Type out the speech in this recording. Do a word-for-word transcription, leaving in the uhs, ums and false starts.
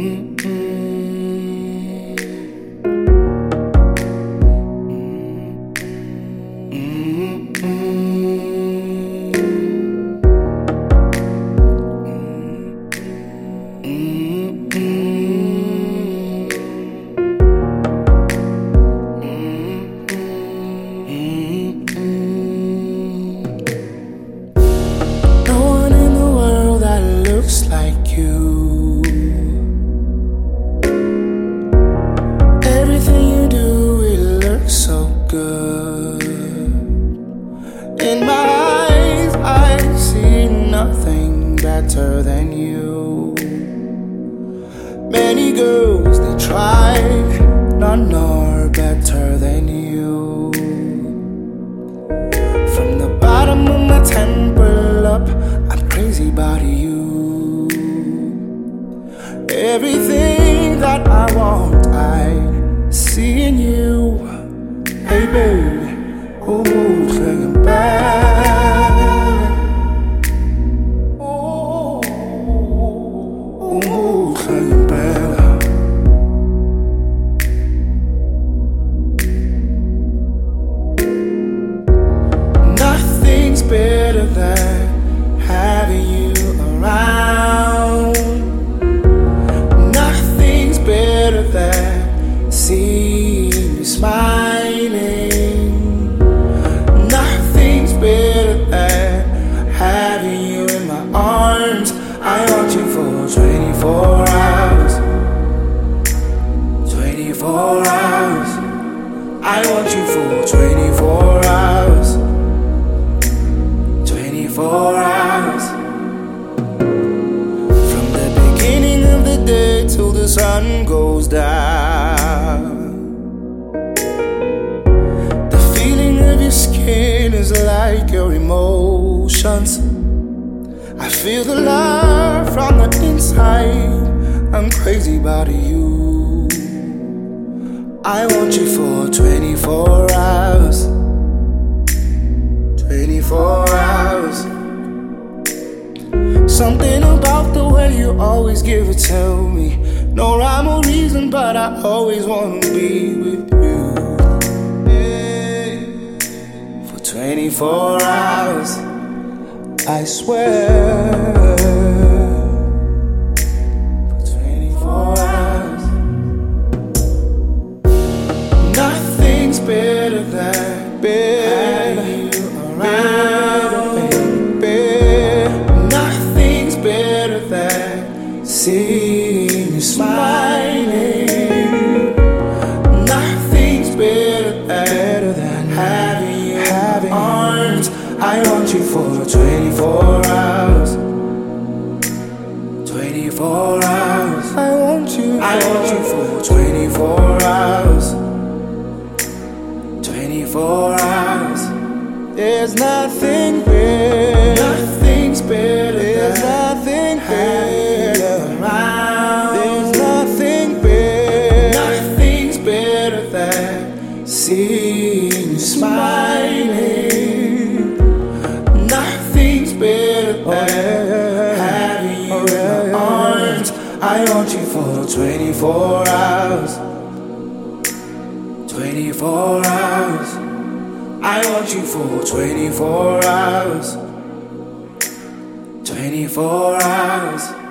In my eyes, I see nothing better than you. Many girls, they tried, none are better than you. From the bottom of my temple up, I'm crazy about you. Everything that I want, I see in you. Hey baby, oh, singing back. Oh, oh, singing back. Nothing's better than having you around. Nothing's better than seeing you smiling. I want you for twenty-four hours. twenty-four hours. I want you for twenty-four hours. twenty-four hours. From the beginning of the day till the sun goes down. The feeling of your skin is like your emotions. I feel the love from the inside. I'm crazy about you. I want you for twenty-four hours. twenty-four hours. Something about the way you always give it to me. No rhyme or reason, but I always wanna be with you. For twenty-four hours, I swear. For twenty-four hours. Nothing's better than having you around, baby. Nothing's better than seeing you smiling. Nothing's better, better than having you having arms. I want you for twenty-four hours. twenty-four hours. I want you. I want you for twenty-four hours. twenty-four hours. There's nothing better. Nothing's better. There's nothing better around. There's nothing better. Nothing's better than seeing you smiling. Having you in my arms. I want you for twenty-four hours. twenty-four hours. I want you for twenty-four hours. twenty-four hours.